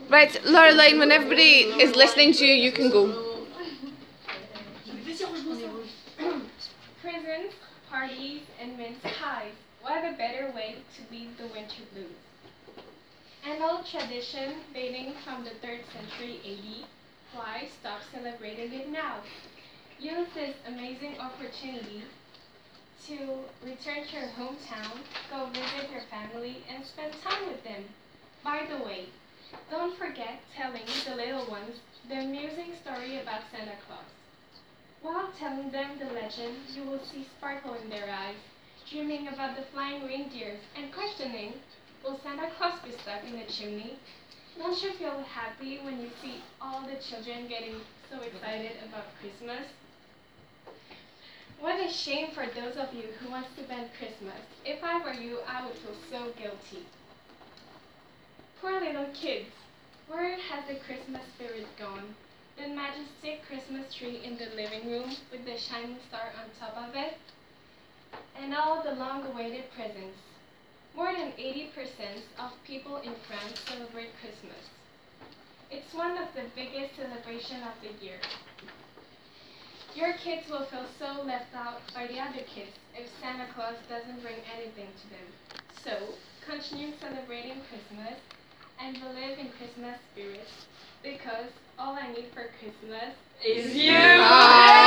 Right, Laureline, when everybody is listening to you, you can go. Presents, parties, and mince pies. What a better way to beat the winter blues. An old tradition dating from the 3rd century AD. Why stop celebrating it now? Use this amazing opportunity to return to your hometown, go visit your family, and spend time with them. By the way, don't forget telling the little ones the amusing story about Santa Claus. While telling them the legend, you will see sparkle in their eyes, dreaming about the flying reindeers and questioning, will Santa Claus be stuck in the chimney? Don't you feel happy when you see all the children getting so excited about Christmas? What a shame for those of you who want to ban Christmas. If I were you, I would feel so guilty. Poor little kids. Where has the Christmas spirit gone? The majestic Christmas tree in the living room with the shining star on top of it? And all the long-awaited presents. More than 80% of people in France celebrate Christmas. It's one of the biggest celebrations of the year. Your kids will feel so left out by the other kids if Santa Claus doesn't bring anything to them. So, continue celebrating Christmas and believe in Christmas spirit, because all I need for Christmas Is you!